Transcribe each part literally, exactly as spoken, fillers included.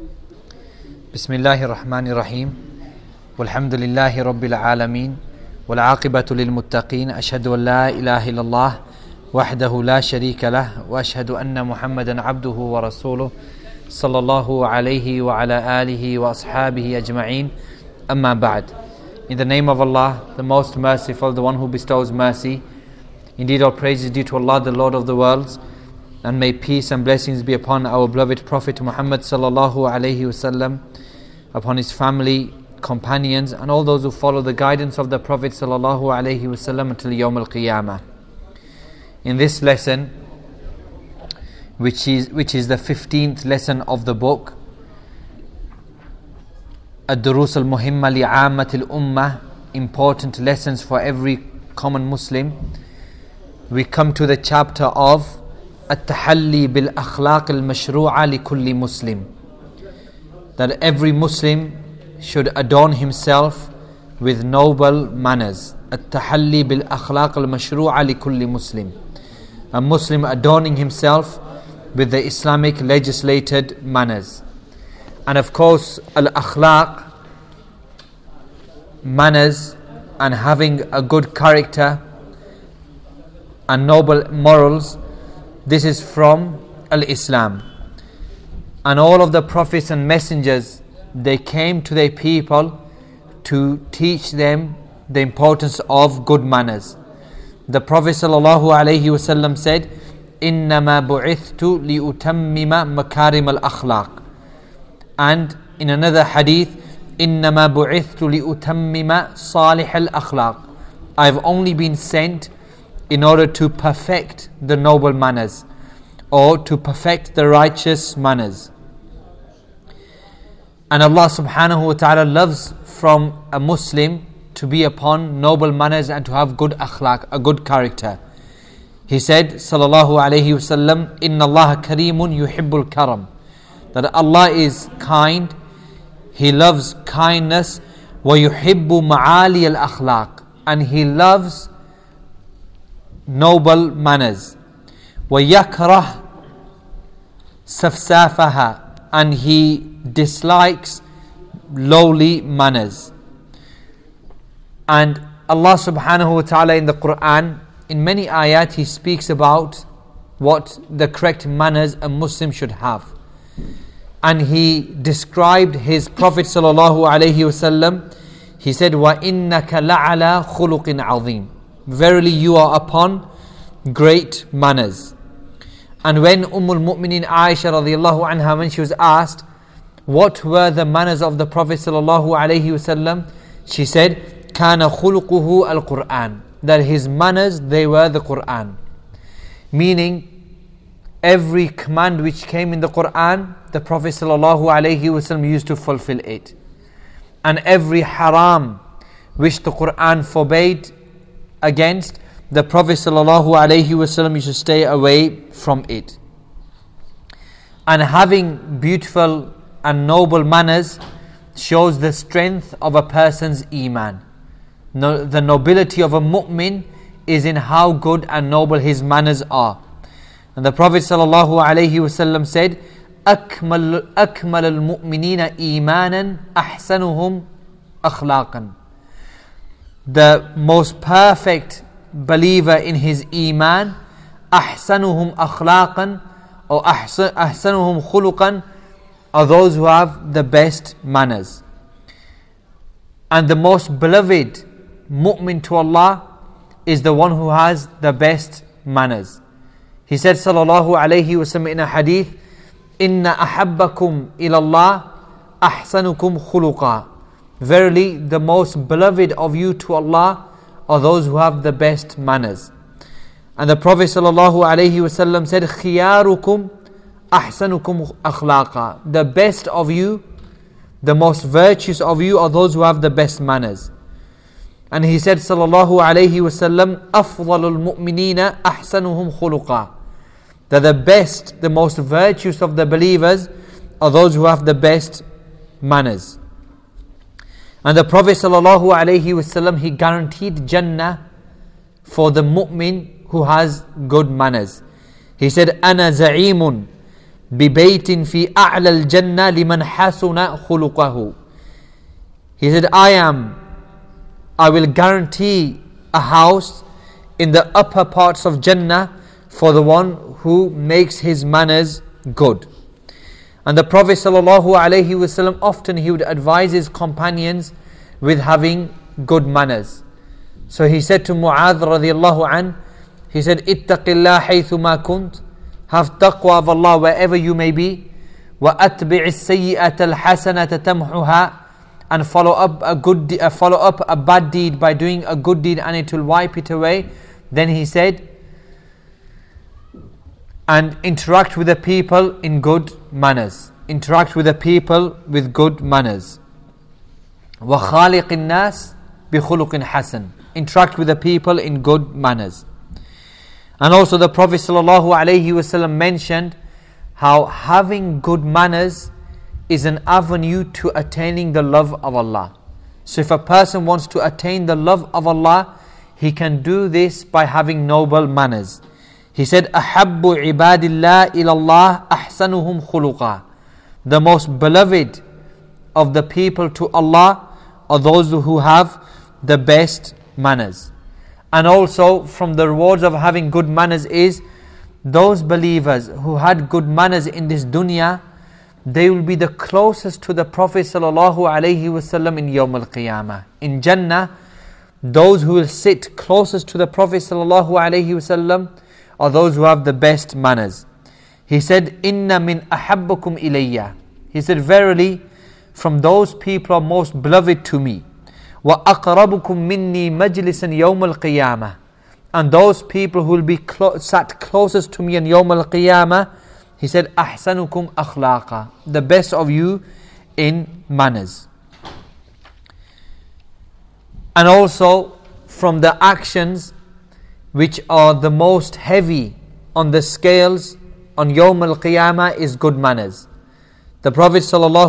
بسم الله الرحمن الرحيم والحمد لله رب العالمين والعاقبة للمتقين أشهد أن لا إله إلا الله وحده لا شريك له وأشهد أن محمدا عبده ورسوله صلى الله عليه وعلى آله وأصحابه أجمعين أما بعد. In the name of Allah, the most merciful, the one who bestows mercy. Indeed, all praise is due to Allah, the Lord of the worlds, and may peace and blessings be upon our beloved Prophet Muhammad sallallahu alaihi wasallam, upon his family, companions, and all those who follow the guidance of the Prophet sallallahu alaihi wasallam until Yawm al-Qiyamah. In this lesson, which is which is the fifteenth lesson of the book, Ad-Durus al-Muhimma li'ammat al-Ummah, important lessons for every common Muslim, we come to the chapter of At-Tahalli bil-Akhlaq al-Mashru'a li kulli Muslim, that every Muslim should adorn himself with noble manners. At-Tahalli bil-Akhlaq al-Mashru'a li kulli Muslim, a Muslim adorning himself with the Islamic legislated manners. And of course, al-akhlaq, manners, and having a good character and noble morals, this is from al-Islam. And all of the prophets and messengers, they came to their people to teach them the importance of good manners. The Prophet sallallahu alaihi wasallam said, إِنَّمَا بُعِثْتُ لِأُتَمِّمَ مَكَارِمَ الْأَخْلَاقِ. And in another hadith, إِنَّمَا بُعِثْتُ لِأُتَمِّمَ صَالِحَ الْأَخْلَاقِ. I've only been sent in order to perfect the noble manners, or to perfect the righteous manners. And Allah subhanahu wa ta'ala loves from a Muslim to be upon noble manners and to have good akhlaq, a good character. He said, sallallahu alayhi wasallam, Inna Allah kareemun yuhibbul karam. That Allah is kind, He loves kindness, wa yuhibbu ma'ali al-akhlaq, and He loves noble manners. Wa yakrah safsafaha, and He dislikes lowly manners. And Allah subhanahu wa ta'ala in the Quran, in many ayat, He speaks about what the correct manners a Muslim should have. And He described His Prophet sallallahu alaihi wasallam. He said, وَإِنَّكَ لَعَلَى خُلُقٍ عَظِيمٍ. Verily you are upon great manners. And when Umm al-Mu'minin Aisha radiyallahu anha, when she was asked what were the manners of the Prophet sallallahu alaihi wasallam, she said, كَانَ خُلُقُهُ al-Qur'an. That his manners, they were the Qur'an. Meaning, every command which came in the Qur'an, the Prophet sallallahu alaihi wasallam used to fulfill it. And every haram which the Qur'an forbade against, the Prophet sallallahu alaihi wasallam used to stay away from it. And having beautiful and noble manners shows the strength of a person's iman. No, the nobility of a mu'min is in how good and noble his manners are. And the Prophet sallallahu alaihi wasallam said, أكمل أكمل المؤمنين إيمانا أحسنهم أخلاقا. The most perfect believer in his iman, أحسنهم أخلاقا, or أحسنهم خلقا, are those who have the best manners. And the most beloved mu'min to Allah is the one who has the best manners. He said sallallahu alayhi wa sallam in a hadith, Inna ahabbakum ilallah ahsanukum khuluqa. Verily the most beloved of you to Allah are those who have the best manners. And the Prophet sallallahu alayhi wa sallam said, Khiyarukum ahsanukum akhlaqa. The best of you, the most virtuous of you are those who have the best manners. And he said sallallahu alayhi wa sallam, Afdalul mu'minina ahsanuhum khuluqa. That the best, the most virtuous of the believers are those who have the best manners. And the Prophet sallallahu alaihi wasallam, he guaranteed Jannah for the mu'min who has good manners. He said, Ana za'imun ببيت في أعلى الجنة لمن حسن خلقه. He said, I am, I will guarantee a house in the upper parts of Jannah for the one who makes his manners good. And the Prophet ﷺ, often he would advise his companions with having good manners. So he said to Mu'adh radiallahu an, he said, اتق الله حيثما كنت, have taqwa of Allah wherever you may be, وأتبع السيئة الحسنة تمحها, and follow up a good de- uh, follow up a bad deed by doing a good deed and it will wipe it away. Then he said, and interact with the people in good manners. Interact with the people with good manners. وَخَالِقِ النَّاسِ بِخُلُقٍ حَسَنٍ. Interact with the people in good manners. And also the Prophet ﷺ mentioned how having good manners is an avenue to attaining the love of Allah. So if a person wants to attain the love of Allah, he can do this by having noble manners. He said, أَحَبُّ عِبَادِ اللَّهِ إِلَى اللَّهِ أَحْسَنُهُمْ خُلُقًا. The most beloved of the people to Allah are those who have the best manners. And also from the rewards of having good manners is those believers who had good manners in this dunya, they will be the closest to the Prophet sallallahu alaihi wasallam in Yawm al-Qiyamah. In Jannah, those who will sit closest to the Prophet sallallahu alaihi wasallam are those who have the best manners. He said, Inna min ahabbakum ilayya. He said, verily, from those people are most beloved to me. Wa aqrabukum minni majlisan yawm al-qiyamah. And those people who will be clo- sat closest to me in Yawm al-Qiyamah, he said, ahsanukum akhlaqa. The best of you in manners. And also from the actions which are the most heavy on the scales on Yawm al-Qiyamah is good manners. The Prophet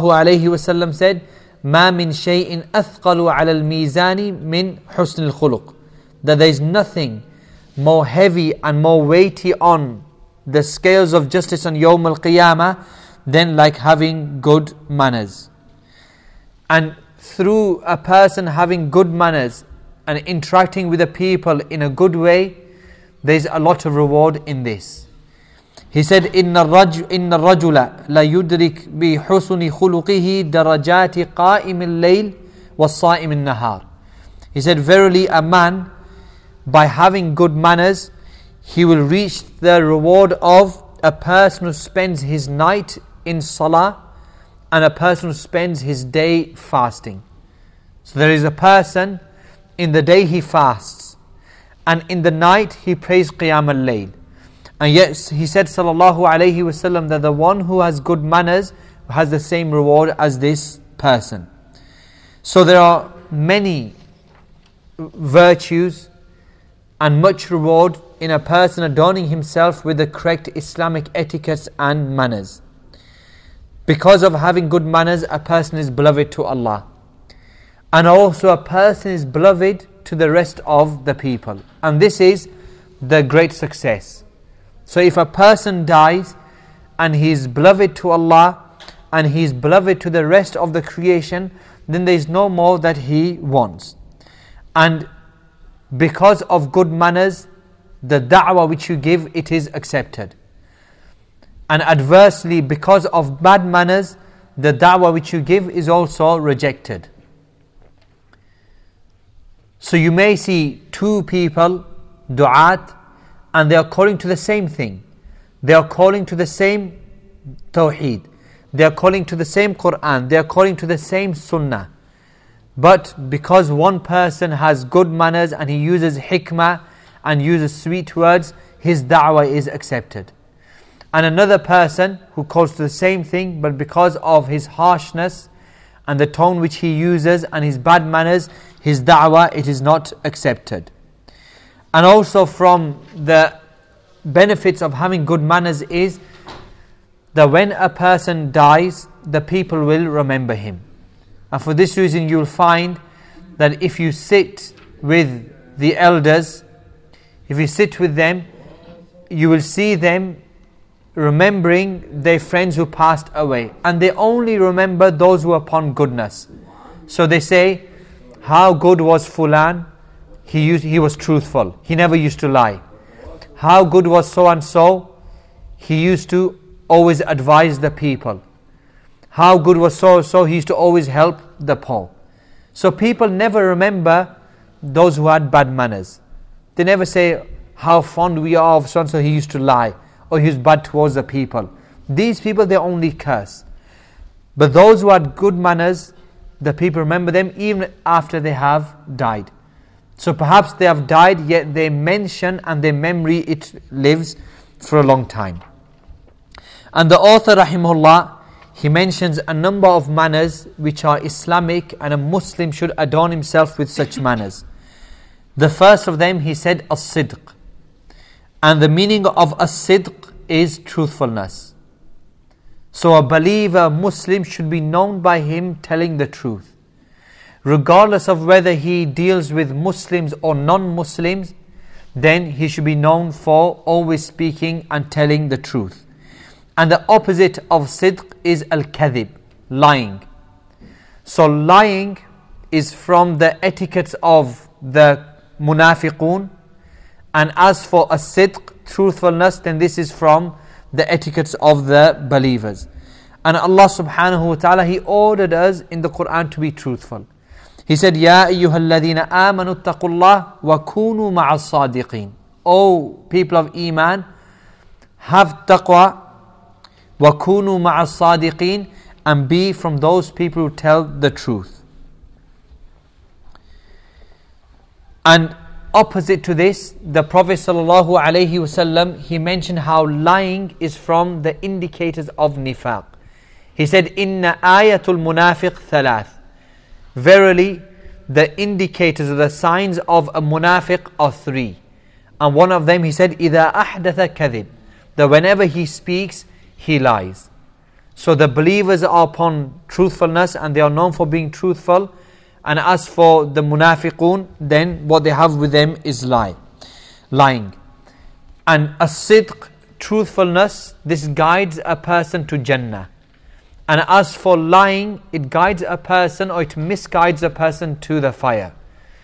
ﷺ said, مَا مِن شَيْءٍ أَثْقَلُ عَلَى الْمِيزَانِ مِنْ حُسْنِ الْخُلُقِ. That there is nothing more heavy and more weighty on the scales of justice on Yawm al-Qiyamah than like having good manners. And through a person having good manners and interacting with the people in a good way, there is a lot of reward in this. He said, إِنَّ الرَّجُلَ لَا يُدْرِكْ بِحُسْنِ خُلُقِهِ دَرَجَاتِ قَائِمِ اللَّيْلِ وَالصَّائِمِ النَّهَارِ. He said, verily a man, by having good manners, he will reach the reward of a person who spends his night in salah and a person who spends his day fasting. So there is a person, in the day he fasts, and in the night he prays Qiyam al-Layl. And yet he said sallallahu alayhi wasallam that the one who has good manners has the same reward as this person. So there are many virtues and much reward in a person adorning himself with the correct Islamic etiquettes and manners. Because of having good manners, a person is beloved to Allah. And also a person is beloved to the rest of the people. And this is the great success. So if a person dies and he is beloved to Allah and he is beloved to the rest of the creation, then there is no more that he wants. And because of good manners, the da'wah which you give, it is accepted. And adversely, because of bad manners, the da'wah which you give is also rejected. So you may see two people, du'at, and they are calling to the same thing. They are calling to the same tawheed. They are calling to the same Qur'an. They are calling to the same sunnah. But because one person has good manners and he uses hikmah and uses sweet words, his da'wah is accepted. And another person who calls to the same thing, but because of his harshness and the tone which he uses and his bad manners, his da'wah, it is not accepted. And also from the benefits of having good manners is that when a person dies, the people will remember him. And for this reason you will find that if you sit with the elders, if you sit with them, you will see them remembering their friends who passed away, and they only remember those who are upon goodness. So they say, how good was Fulan? He used, he was truthful. He never used to lie. How good was so and so? He used to always advise the people. How good was so and so? He used to always help the poor. So people never remember those who had bad manners. They never say how fond we are of so and so, he used to lie, or he was bad towards the people. These people, they only curse. But those who had good manners, the people remember them even after they have died. So perhaps they have died, yet they mention and their memory, it lives for a long time. And the author, rahimahullah, he mentions a number of manners which are Islamic, and a Muslim should adorn himself with such manners. The first of them, he said, as-sidq. And the meaning of as-sidq is truthfulness. So a believer, Muslim, should be known by him telling the truth. Regardless of whether he deals with Muslims or non-Muslims, then he should be known for always speaking and telling the truth. And the opposite of sidq is al-kadhib, lying. So lying is from the etiquettes of the munafiqun, and as for as-sidq, truthfulness, then this is from the etiquettes of the believers. And Allah subhanahu wa ta'ala, He ordered us in the Quran to be truthful. He said, Ya ayyuhalladhina amanu attaqullah wa kunu ma'as sadiqeen. O people of Iman, have taqwa, wa kunu ma'as sadiqeen, and be from those people who tell the truth. And opposite to this, the Prophet sallallahu alaihi wasallam, he mentioned how lying is from the indicators of nifaq. He said, Inna ayatul munafiq thalath. Verily, the indicators or the signs of a munafiq are three. And one of them, he said, إِذَا أَحْدَثَ كَذِبْ. That whenever he speaks, he lies. So the believers are upon truthfulness, and they are known for being truthful. And as for the munafiqun, then what they have with them is lie, lying. And as-sidq, truthfulness, this guides a person to Jannah. And as for lying, it guides a person, or it misguides a person to the fire.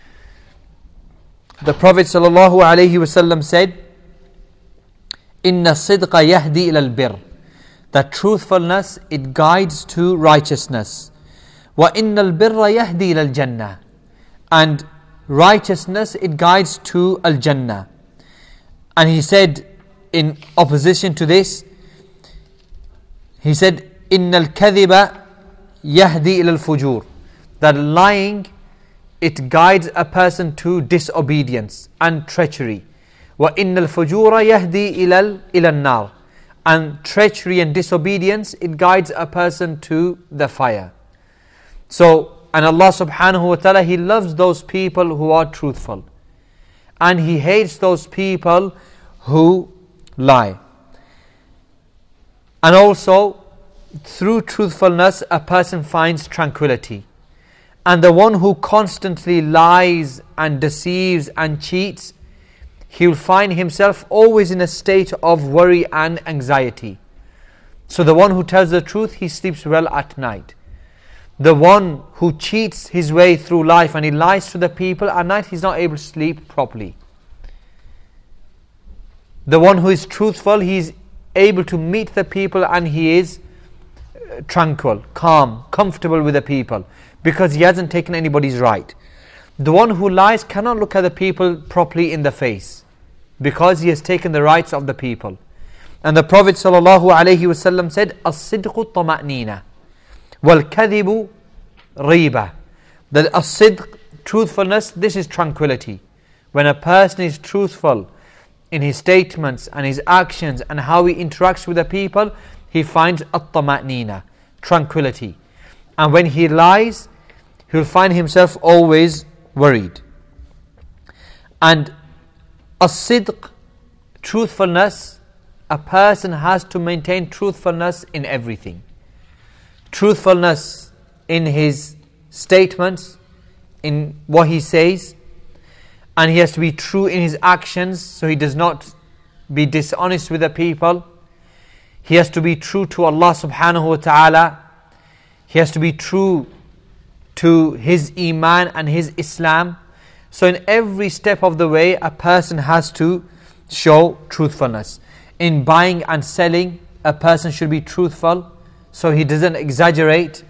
The Prophet sallallahu alaihi wasallam said, Inna sidqa yahdi ila al-birr. That truthfulness, it guides to righteousness. Wa inna al-birra yahdi ila al-jannah. And righteousness, it guides to al-jannah. And he said, in opposition to this, he said, Inna al-kadhiba yahdi ila al-fujur. That lying, it guides a person to disobedience and treachery. Wa inna al-fujura yahdi ila al-nar. And treachery and disobedience, it guides a person to the fire. So, and Allah subhanahu wa ta'ala, He loves those people who are truthful. And He hates those people who lie. And also, through truthfulness, a person finds tranquility. And the one who constantly lies and deceives and cheats, he will find himself always in a state of worry and anxiety. So the one who tells the truth, he sleeps well at night. The one who cheats his way through life and he lies to the people, at night he's not able to sleep properly. The one who is truthful, he's able to meet the people and he is tranquil, calm, comfortable with the people, because he hasn't taken anybody's right. The one who lies cannot look at the people properly in the face, because he has taken the rights of the people. And the Prophet sallallahu alaihi wasallam said, As-sidqu tama'nina, wal-kadhibu riba. That as-sidq, truthfulness, this is tranquility. When a person is truthful in his statements and his actions and how he interacts with the people, he finds at-tama'nina, tranquility. And when he lies, he will find himself always worried. And as-sidq, truthfulness, a person has to maintain truthfulness in everything. Truthfulness in his statements, in what he says, and he has to be true in his actions, so he does not be dishonest with the people. He has to be true to Allah subhanahu wa ta'ala. He has to be true to his iman and his Islam. So in every step of the way, a person has to show truthfulness. In buying and selling, a person should be truthful, so he doesn't exaggerate.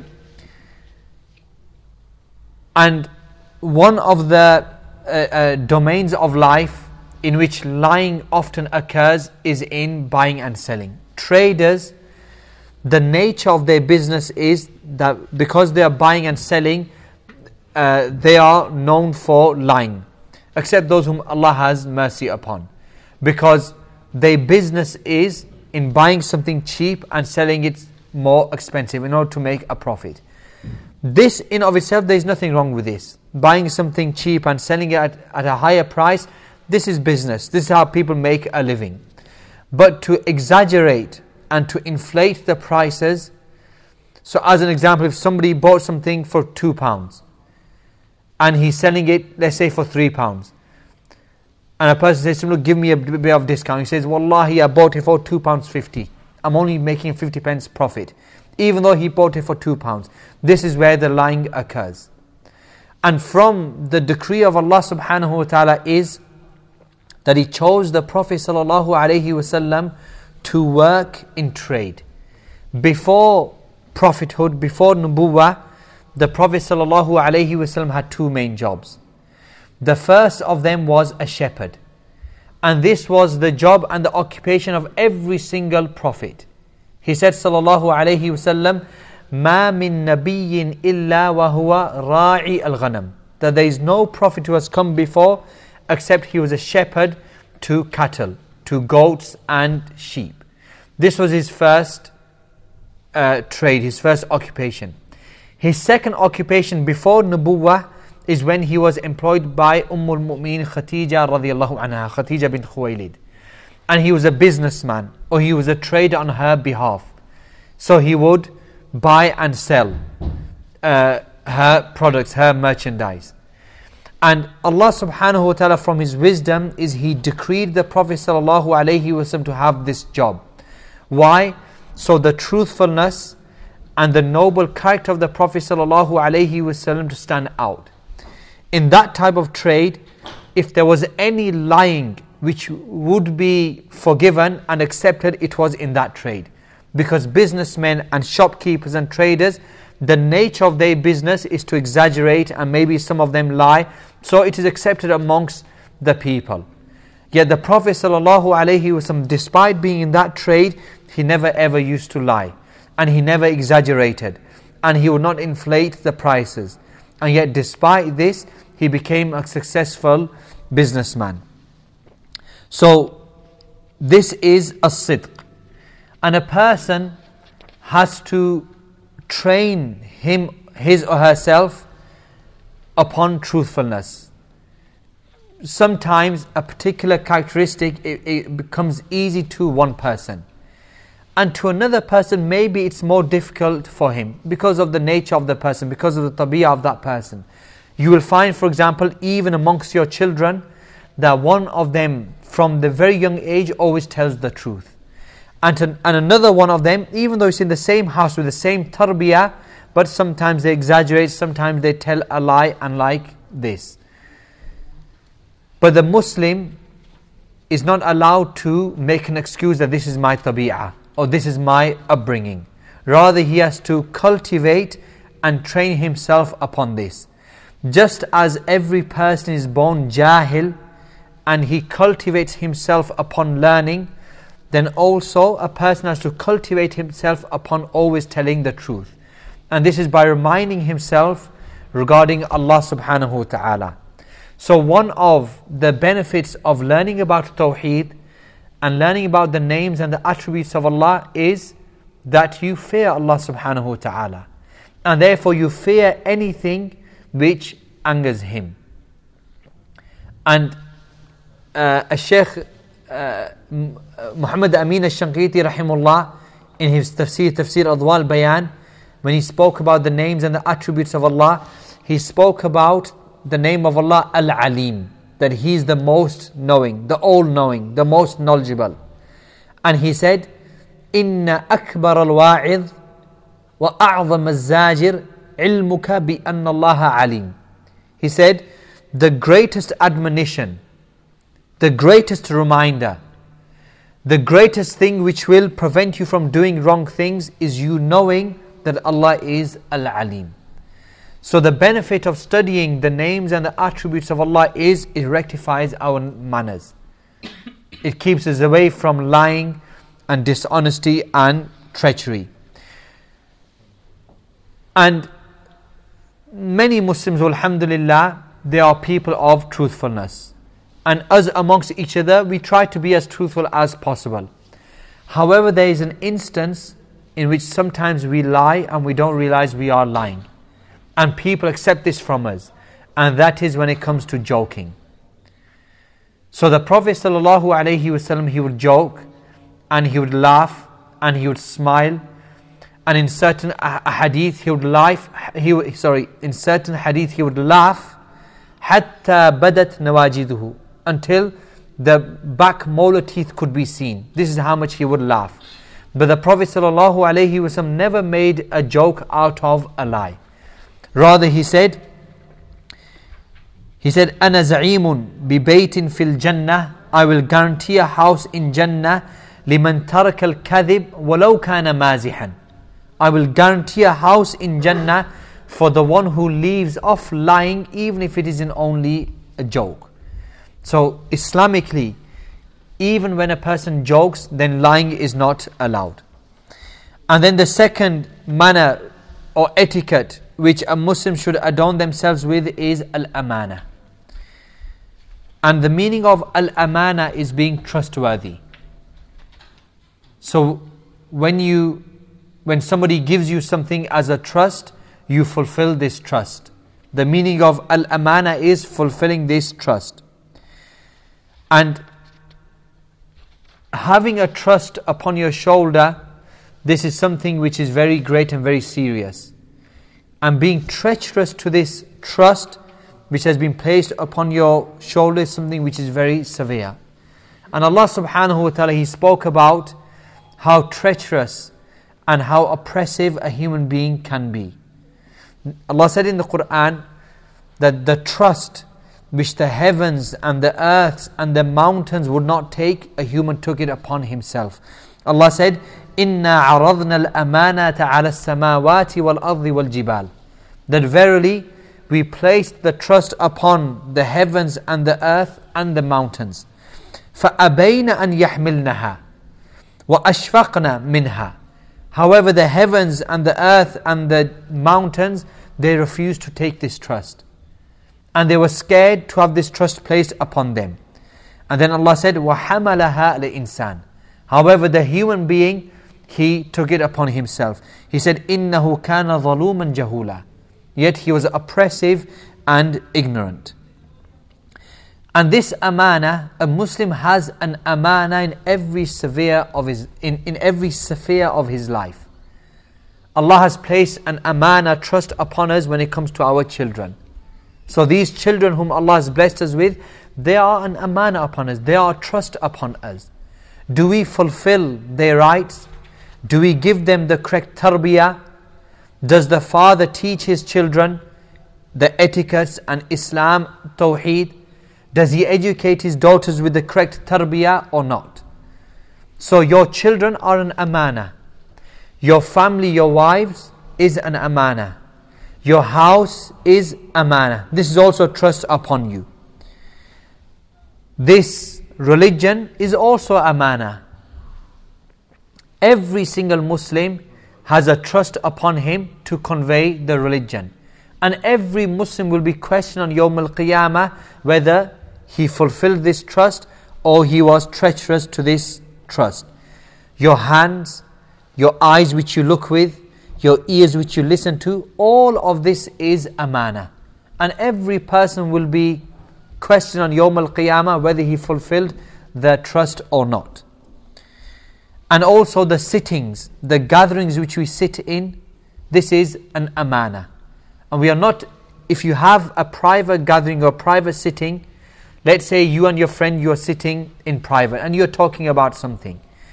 And one of the uh, uh, domains of life in which lying often occurs is in buying and selling. Traders, the nature of their business is that because they are buying and selling, uh, they are known for lying, except those whom Allah has mercy upon. Because their business is in buying something cheap and selling it more expensive in order to make a profit. This in of itself, there is nothing wrong with this. Buying something cheap and selling it at, at a higher price, this is business. This is how people make a living. But to exaggerate and to inflate the prices, so as an example, if somebody bought something for two pounds and he's selling it, let's say for three pounds, and a person says to him, look, give me a bit of discount. He says, Wallahi, I bought it for two pounds fifty. I'm only making fifty pence profit, even though he bought it for two pounds. This is where the lying occurs. And from the decree of Allah subhanahu wa ta'ala is that He chose the Prophet sallallahu alaihi wasallam to work in trade. Before prophethood, before nubuwwah, the Prophet sallallahu alaihi wasallam had two main jobs. The first of them was a shepherd. And this was the job and the occupation of every single prophet. He said sallallahu alaihi wasallam, "Ma min nabiyyin illa wa huwa ra'i al-ghanam." That there is no prophet who has come before except he was a shepherd to cattle, to goats and sheep. This was his first uh, trade, his first occupation. His second occupation before nubuwwah is when he was employed by Umm al-Mu'min Khadija radiyallahu anha, Khadija bint Khuwaylid. And he was a businessman, or he was a trader on her behalf. So he would buy and sell uh, her products, her merchandise. And Allah subhanahu wa ta'ala, from His wisdom, is He decreed the Prophet sallallahu alaihi wasallam to have this job. Why? So the truthfulness and the noble character of the Prophet sallallahu alaihi wasallam to stand out. In that type of trade, if there was any lying which would be forgiven and accepted, it was in that trade. Because businessmen and shopkeepers and traders, the nature of their business is to exaggerate, and maybe some of them lie, so it is accepted amongst the people. Yet the Prophet ﷺ, despite being in that trade, he never ever used to lie, and he never exaggerated, and he would not inflate the prices. And yet despite this, he became a successful businessman. So this is a sidq. And a person has to train him, his or herself upon truthfulness. Sometimes a particular characteristic, it, it becomes easy to one person. And to another person, maybe it's more difficult for him because of the nature of the person, because of the tabiyah of that person. You will find, for example, even amongst your children, that one of them from the very young age always tells the truth. And, to, and another one of them, even though it's in the same house with the same tarbiyah, but sometimes they exaggerate, sometimes they tell a lie, and like this. But the Muslim is not allowed to make an excuse that this is my tabi'ah, or this is my upbringing. Rather, he has to cultivate and train himself upon this. Just as every person is born jahil, and he cultivates himself upon learning, then also a person has to cultivate himself upon always telling the truth. And this is by reminding himself regarding Allah subhanahu wa ta'ala. So one of the benefits of learning about Tawheed and learning about the names and the attributes of Allah is that you fear Allah subhanahu wa ta'ala. And therefore you fear anything which angers Him. And uh, a Shaykh Uh, Muhammad Amin al-Shanqiti rahimullah, in his tafsir, Tafsir Adwa al-Bayan, when he spoke about the names and the attributes of Allah, he spoke about the name of Allah Al-Alim, that He is the most knowing, the all-knowing, the most knowledgeable. And he said, إِنَّ أَكْبَرَ الْوَاعِظِ وَأَعْظَمَ الزَّاجِرِ عِلْمُكَ بِأَنَّ اللَّهَ عَلِيمٌ. He said, the greatest admonition, the greatest reminder, the greatest thing which will prevent you from doing wrong things is you knowing that Allah is Al-Alim. So the benefit of studying the names and the attributes of Allah is it rectifies our manners. It keeps us away from lying and dishonesty and treachery. And many Muslims, alhamdulillah, they are people of truthfulness. And us amongst each other, we try to be as truthful as possible. However, there is an instance in which sometimes we lie and we don't realize we are lying. And people accept this from us. And that is when it comes to joking. So the Prophet ﷺ, he would joke and he would laugh and he would smile. And in certain hadith he would laugh, he would, sorry, in certain hadith he would laugh حَتَّى بَدَتْ نَوَاجِدُهُ, until the back molar teeth could be seen. This is how much he would laugh. But the Prophet ﷺ never made a joke out of a lie. Rather he said, he said, أَنَا زَعِيمٌ بِبَيْتٍ فِي الْجَنَّةِ, I will guarantee a house in Jannah لِمَنْ تَرَكَ الْكَذِبِ وَلَوْ كَانَ مَازِحًا. I will guarantee a house in Jannah for the one who leaves off lying, even if it isn't only a joke. So Islamically, even when a person jokes, then lying is not allowed. And then the second manner or etiquette which a Muslim should adorn themselves with is al-amana. And the meaning of al-amana is being trustworthy. So when you when somebody gives you something as a trust, you fulfill this trust. The meaning of al-amana is fulfilling this trust. And having a trust upon your shoulder, this is something which is very great and very serious. And being treacherous to this trust which has been placed upon your shoulder is something which is very severe. And Allah subhanahu wa ta'ala, He spoke about how treacherous and how oppressive a human being can be. Allah said in the Quran that the trust which the heavens and the earths and the mountains would not take, a human took it upon himself. Allah said, إِنَّا عَرَضْنَا الْأَمَانَةَ عَلَى السَّمَاوَاتِ وَالْأَرْضِ وَالْجِبَالِ. That verily we placed the trust upon the heavens and the earth and the mountains. فَأَبَيْنَ أَنْ يَحْمِلْنَهَا وَأَشْفَقْنَا مِنْهَا. However, the heavens and the earth and the mountains, they refused to take this trust. And they were scared to have this trust placed upon them. And then Allah said, وَحَمَلَهَا لِإِنسَانِ. However, the human being, he took it upon himself. He said, إِنَّهُ كَانَ ظَلُومًا جَهُولًا. Yet he was oppressive and ignorant. And this amana, a Muslim has an amana in every sphere of his in, in every sphere of his life. Allah has placed an amana, trust upon us when it comes to our children. So these children whom Allah has blessed us with, they are an amana upon us. They are trust upon us. Do we fulfill their rights? Do we give them the correct tarbiyah? Does the father teach his children the etiquettes and Islam, Tawheed? Does he educate his daughters with the correct tarbiyah or not? So your children are an amana. Your family, your wives is an amana. Your house is amana. This is also trust upon you. This religion is also amana. Every single Muslim has a trust upon him to convey the religion. And every Muslim will be questioned on Yawm al-Qiyamah whether he fulfilled this trust or he was treacherous to this trust. Your hands, your eyes which you look with, your ears which you listen to, all of this is amana. And every person will be questioned on Yawm al-Qiyamah whether he fulfilled the trust or not. And also the sittings, the gatherings which we sit in, this is an amana. And we are not, if you have a private gathering or private sitting, let's say you and your friend, you are sitting in private and you are talking about something.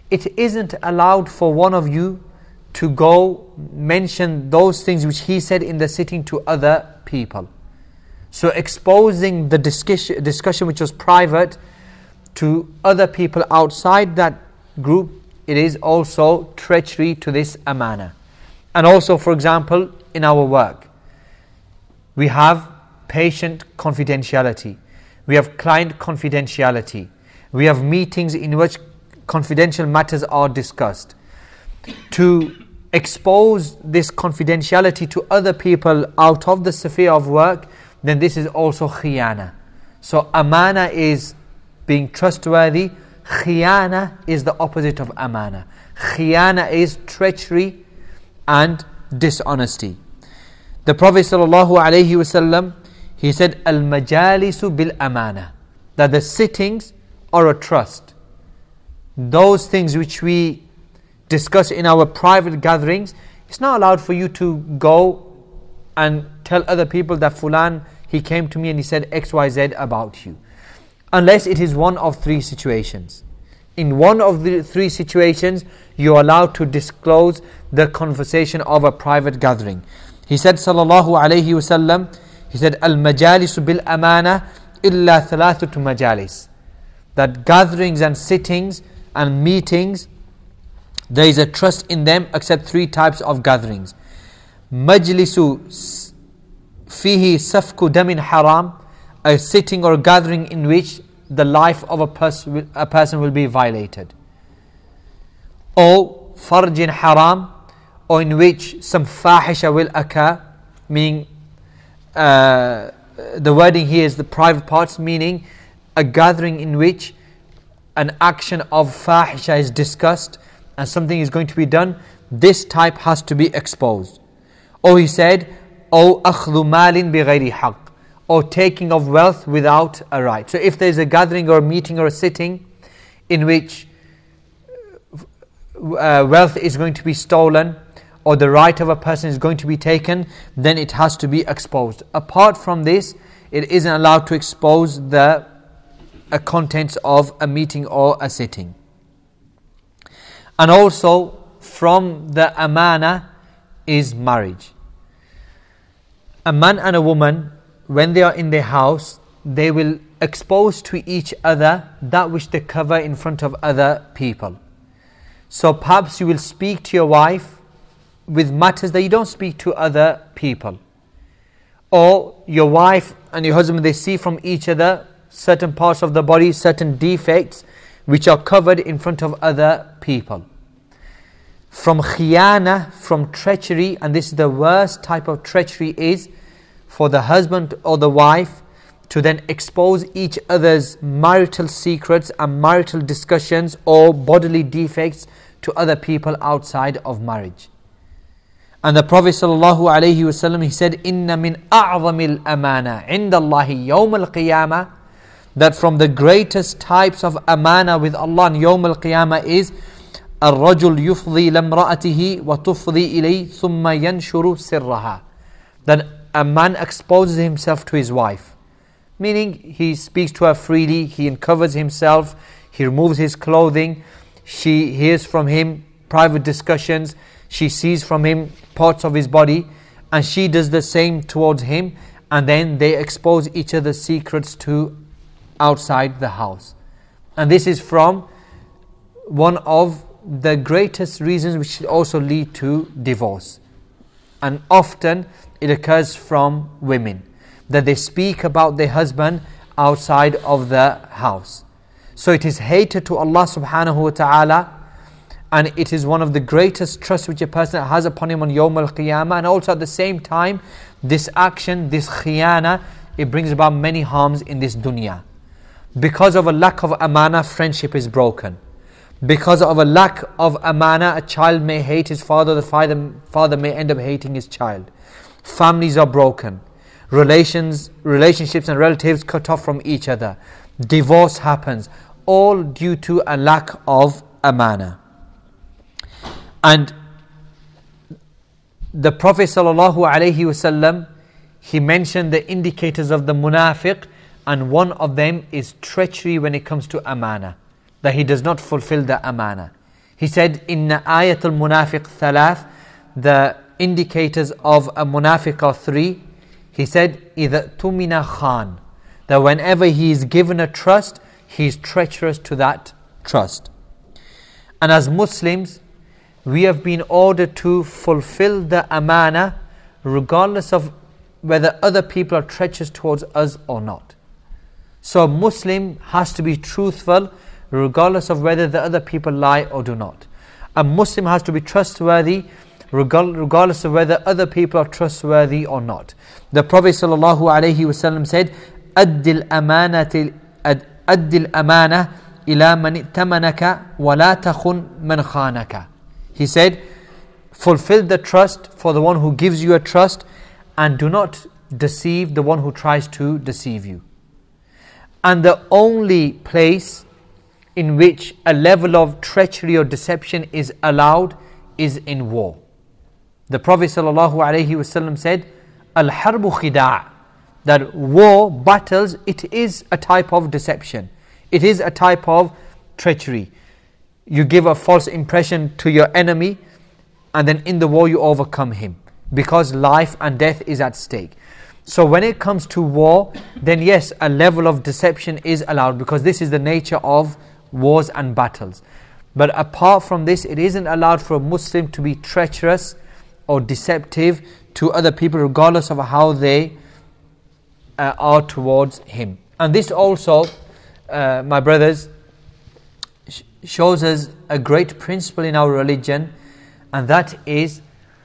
it isn't allowed for one of you to go mention those things which he said in the sitting to other people. So exposing the discussion, discussion which was private to other people outside that group, it is also treachery to this amana. And also, for example, in our work, we have patient confidentiality, we have client confidentiality, we have meetings in which confidential matters are discussed. To expose this confidentiality to other people out of the sphere of work, then this is also khiyana. So amana is being trustworthy, khiyana is the opposite of amana. Khiyana is treachery and dishonesty. The Prophet ﷺ, he said, al-majalisu bil-amana, that the sittings are a trust. Those things which we discuss in our private gatherings, it's not allowed for you to go and tell other people that Fulan, he came to me and he said X Y Z about you. Unless it is one of three situations. In one of the three situations, you are allowed to disclose the conversation of a private gathering. He said, sallallahu alayhi wasallam, he said, al-majalisu bil-amana illa thalathatu majalis. That gatherings and sittings and meetings, there is a trust in them except three types of gatherings. Majlisu fihi safku damin haram, a sitting or gathering in which the life of a, pers- a person will be violated. Or farjin haram, or in which some fahisha will occur, meaning uh, the wording here is the private parts, meaning a gathering in which an action of fahisha is discussed and something is going to be done. This type has to be exposed. Or he said, O akhdhu malin bighayri haqq, or taking of wealth without a right. So if there is a gathering or a meeting or a sitting in which uh, wealth is going to be stolen or the right of a person is going to be taken, then it has to be exposed. Apart from this, it isn't allowed to expose the uh, contents of a meeting or a sitting. And also from the amana is marriage. A man and a woman, when they are in their house, they will expose to each other that which they cover in front of other people. So perhaps you will speak to your wife with matters that you don't speak to other people. Or your wife and your husband, they see from each other certain parts of the body, certain defects which are covered in front of other people. From khiyana, from treachery, and this is the worst type of treachery, is for the husband or the wife to then expose each other's marital secrets and marital discussions or bodily defects to other people outside of marriage. And the Prophet ﷺ, he said, Inna min a'zamil amana inda Allahi yawm al-qiyamah, that from the greatest types of amana with Allah on yawm al-qiyamah is الرجل يفضي لامرأته وتفضي إليه ثم ينشر سرها, that a man exposes himself to his wife, meaning he speaks to her freely, he uncovers himself, he removes his clothing, she hears from him private discussions, she sees from him parts of his body, and she does the same towards him, and then they expose each other's secrets to outside the house. And this is from one of the greatest reasons which also lead to divorce. And often it occurs from women, that they speak about their husband outside of the house. So it is hated to Allah subhanahu wa ta'ala, and it is one of the greatest trust which a person has upon him on Yawm al-Qiyamah. And also at the same time, this action, this khiyana, it brings about many harms in this dunya. Because of a lack of amana, friendship is broken. Because of a lack of amana, a child may hate his father, the father, father may end up hating his child. Families are broken. Relations, relationships and relatives cut off from each other. Divorce happens, all due to a lack of amana. And the Prophet ﷺ, he mentioned the indicators of the munafiq, and one of them is treachery when it comes to amana, that he does not fulfill the amana. He said, Inna ayatul munafiq thalath, the indicators of a munafiq are three. He said, إِذَا tumina khan, that whenever he is given a trust, he is treacherous to that trust. And as Muslims, we have been ordered to fulfill the amana regardless of whether other people are treacherous towards us or not. So a Muslim has to be truthful regardless of whether the other people lie or do not. A Muslim has to be trustworthy regardless of whether other people are trustworthy or not. The Prophet ﷺ said, أَدِّ الْأَمَانَةِ أَدِّ الْأَمَانَةِ إِلَى مَنِ ائْتَمَنَكَ وَلَا تَخُنْ مَنْ خَانَكَ. He said, fulfill the trust for the one who gives you a trust, and do not deceive the one who tries to deceive you. And the only place in which a level of treachery or deception is allowed is in war. The Prophet ﷺ said, Al-harbu khida', that war, battles, it is a type of deception. It is a type of treachery. You give a false impression to your enemy, and then in the war you overcome him, because life and death is at stake. So when it comes to war, then yes, a level of deception is allowed, because this is the nature of wars and battles. But apart from this, it isn't allowed for a Muslim to be treacherous or deceptive to other people, regardless of how they uh, are towards him. And this also, uh, my brothers, sh- shows us a great principle in our religion, and that is,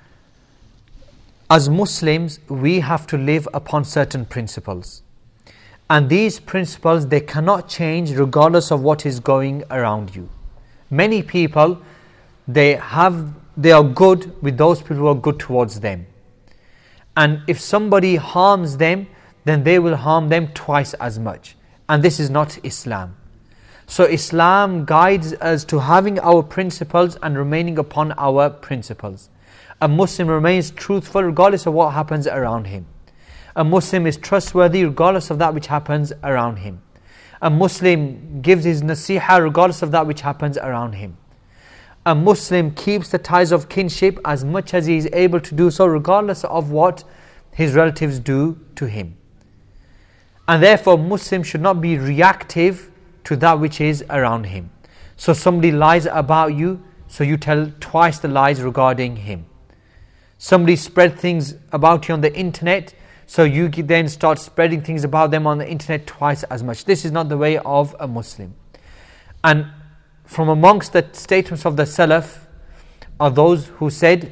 as Muslims, we have to live upon certain principles. And these principles, they cannot change regardless of what is going around you. Many people, they have, they are good with those people who are good towards them. And if somebody harms them, then they will harm them twice as much. And this is not Islam. So Islam guides us to having our principles and remaining upon our principles. A Muslim remains truthful regardless of what happens around him. A Muslim is trustworthy regardless of that which happens around him. A Muslim gives his nasiha regardless of that which happens around him. A Muslim keeps the ties of kinship as much as he is able to do so, regardless of what his relatives do to him. And therefore, Muslim should not be reactive to that which is around him. So somebody lies about you, so you tell twice the lies regarding him. Somebody spread things about you on the internet, so you then start spreading things about them on the internet twice as much. This is not the way of a Muslim. And from amongst the statements of the Salaf are those who said,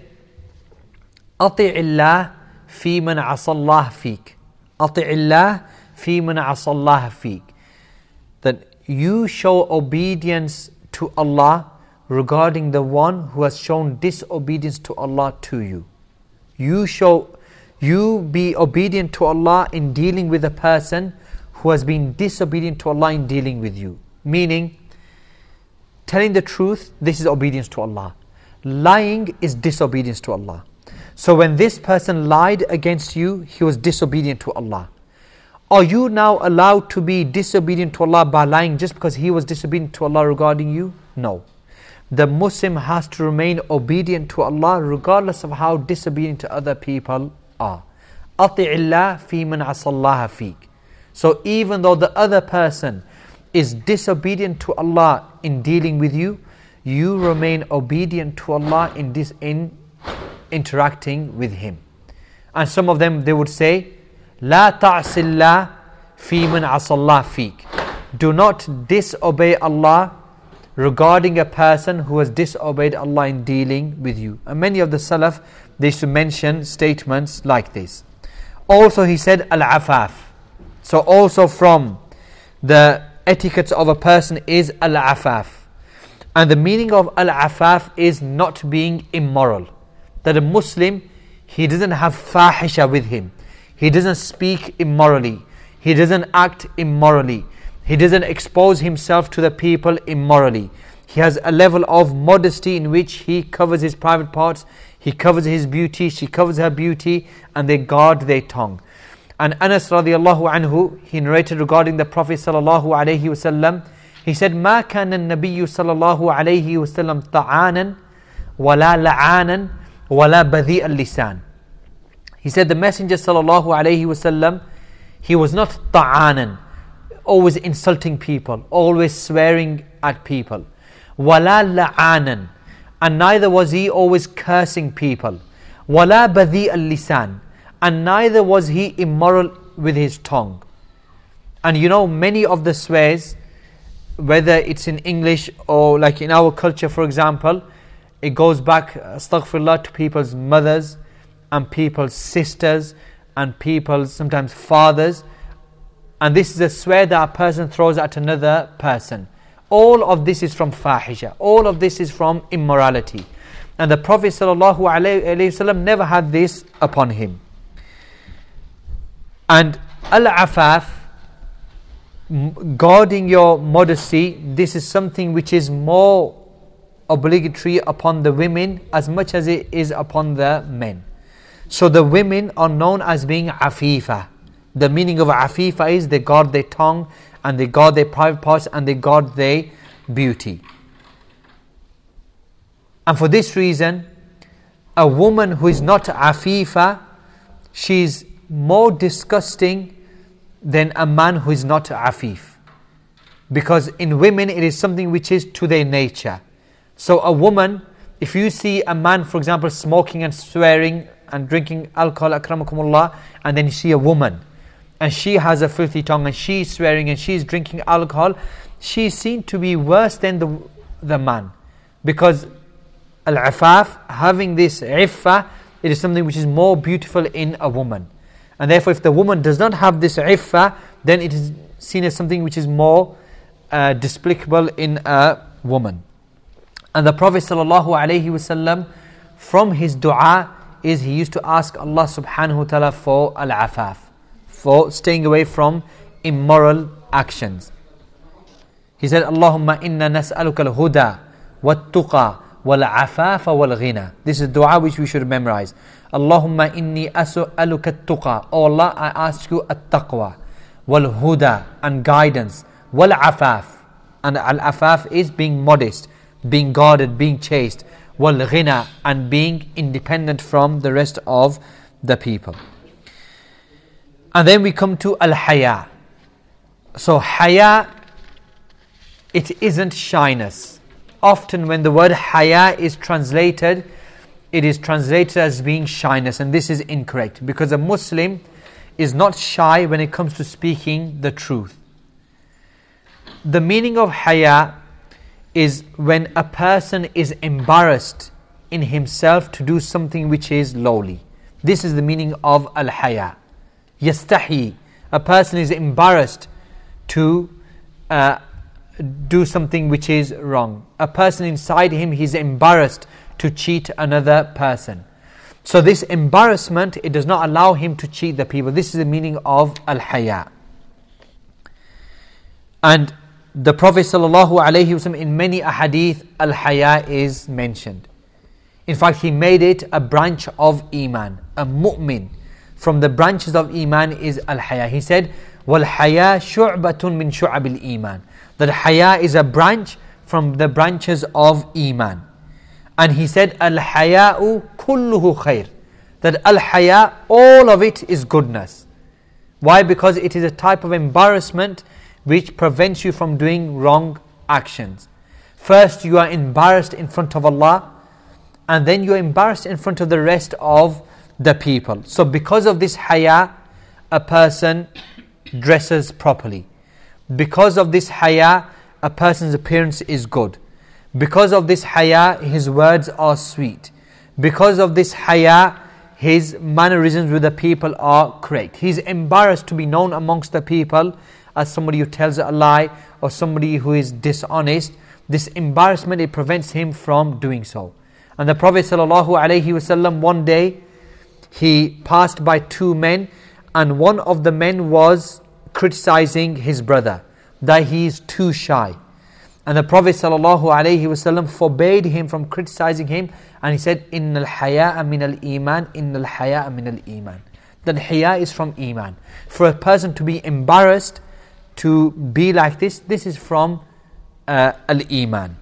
أطع الله في من عصى الله فيك. أطع الله في من عصى الله فيك. That you show obedience to Allah regarding the one who has shown disobedience to Allah to you. You show, you be obedient to Allah in dealing with a person who has been disobedient to Allah in dealing with you. Meaning, telling the truth, this is obedience to Allah. Lying is disobedience to Allah. So when this person lied against you, he was disobedient to Allah. Are you now allowed to be disobedient to Allah by lying just because he was disobedient to Allah regarding you? No. The Muslim has to remain obedient to Allah regardless of how disobedient to other people are. أطع الله في من عصى الله فيك. So even though the other person is disobedient to Allah in dealing with you, you remain obedient to Allah in this in interacting with him. And some of them, they would say, لا تعص الله في من عصى الله فيك. Do not disobey Allah regarding a person who has disobeyed Allah in dealing with you. And many of the Salaf, they used to mention statements like this. Also he said, al-afaf. So also from the etiquettes of a person is al-afaf. And the meaning of al-afaf is not being immoral. That a Muslim, he doesn't have fahisha with him. He doesn't speak immorally. He doesn't act immorally. He doesn't expose himself to the people immorally. He has a level of modesty in which he covers his private parts, he covers his beauty, she covers her beauty, and they guard their tongue. And Anas radiallahu anhu, he narrated regarding the Prophet sallallahu alaihi wasallam, He said, مَا كَانَ النَّبِيُّ صَلَى اللَّهُ عَلَيْهِ وَسَلَّمْ طَعَانًا وَلَا لَعَانًا وَلَا بَذِيءَ اللِّسَانِ. He said, the Messenger sallallahu alayhi wasallam, he was not ta'anan, always insulting people, always swearing at people. Wala la'anan, and neither was he always cursing people. Wala badhi al-lisan, and neither was he immoral with his tongue. And you know, many of the swears, whether it's in English or like in our culture, for example, it goes back, astaghfirullah, to people's mothers and people's sisters and people's sometimes fathers. And this is a swear that a person throws at another person. All of this is from fahisha. All of this is from immorality. And the Prophet ﷺ never had this upon him. And al-afaf, guarding your modesty, this is something which is more obligatory upon the women as much as it is upon the men. So the women are known as being afifa. The meaning of afifa is they guard their tongue and they guard their private parts and they guard their beauty. And for this reason, a woman who is not afifa, she's more disgusting than a man who is not afif. Because in women it is something which is to their nature. So a woman, if you see a man, for example, smoking and swearing and drinking alcohol, akramakumullah, and then you see a woman and she has a filthy tongue and she's swearing and she's drinking alcohol, she's seen to be worse than the, the man. Because al-afaf, having this iffa, it is something which is more beautiful in a woman. And therefore if the woman does not have this iffa, then it is seen as something which is more uh, despicable in a woman. And the Prophet ﷺ, from his dua is he used to ask Allah subhanahu wa ta'ala for al-afaf, for staying away from immoral actions. He said, Allahumma inna nas'aluka al-huda wat-tuqa wal-afafa wal-ghina. This is dua which we should memorize. Allahumma inni as'aluka at-tuqa. Oh Allah, I ask you at-taqwa, wal-huda, and guidance, wal-afaf. And al-afaf is being modest, being guarded, being chaste, wal-ghina, and being independent from the rest of the people. And then we come to al-haya. So haya, it isn't shyness. Often when the word haya is translated, it is translated as being shyness, and this is incorrect, because a Muslim is not shy when it comes to speaking the truth. The meaning of haya is when a person is embarrassed in himself to do something which is lowly. This is the meaning of al-haya. Yastahi, a person is embarrassed to uh, do something which is wrong. A person inside him, he's embarrassed to cheat another person. So this embarrassment, it does not allow him to cheat the people. This is the meaning of al-haya. And the Prophet ﷺ, in many ahadith, al-haya is mentioned. In fact, he made it a branch of iman. A mu'min, from the branches of iman is al-haya. He said, وَالْحَيَا شُعْبَةٌ مِّن شُعَبِ الْإِيمَانِ. That haya is a branch from the branches of iman. And he said, al-haya'u kulluhu khair. That al-haya, all of it is goodness. Why? Because it is a type of embarrassment which prevents you from doing wrong actions. First, you are embarrassed in front of Allah, and then you are embarrassed in front of the rest of the people. So because of this haya, a person dresses properly. Because of this haya, a person's appearance is good. Because of this haya, his words are sweet. Because of this haya, his mannerisms with the people are correct. He's embarrassed to be known amongst the people as somebody who tells a lie or somebody who is dishonest. This embarrassment, it prevents him from doing so. And the Prophet ﷺ, one day, he passed by two men, and one of the men was criticizing his brother, that he is too shy. And the Prophet ﷺ forbade him from criticizing him, and he said, إِنَّ الْحَيَاءَ مِنَ الْإِيمَانِ إِنَّ الْحَيَاءَ مِنَ الْإِيمَانِ. That haya is from iman. For a person to be embarrassed, to be like this, this is from uh, al-iman.